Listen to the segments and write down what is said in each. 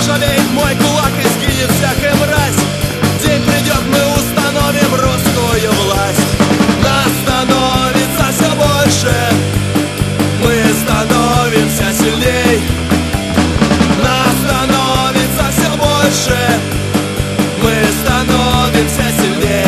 заржавеет мой кулак и сгинет всякая мразь. День придет, мы установим русскую власть. Нас становится все больше, мы становимся сильней. Нас становится все больше, мы становимся сильней.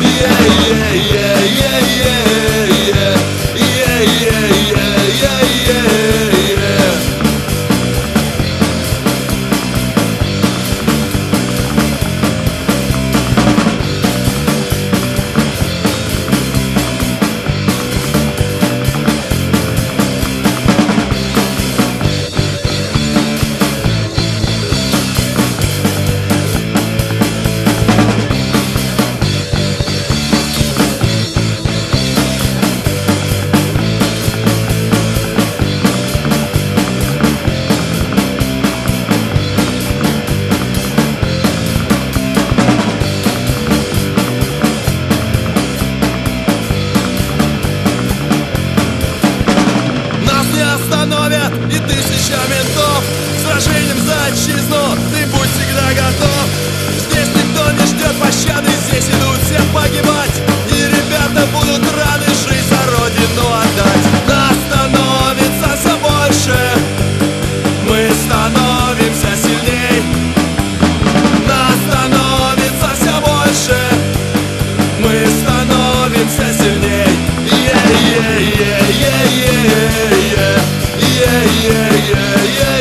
И тысяча ментов сражением за отчизну, ты будь всегда готов. Здесь никто не ждет пощады, здесь идут все погибать. И ребята будут рады жизнь за родину отдать. Нас становится все больше, мы становимся сильней. Нас становится все больше, мы становимся сильней. Yeah, yeah, yeah, yeah, yeah. Yeah, yeah, yeah, yeah.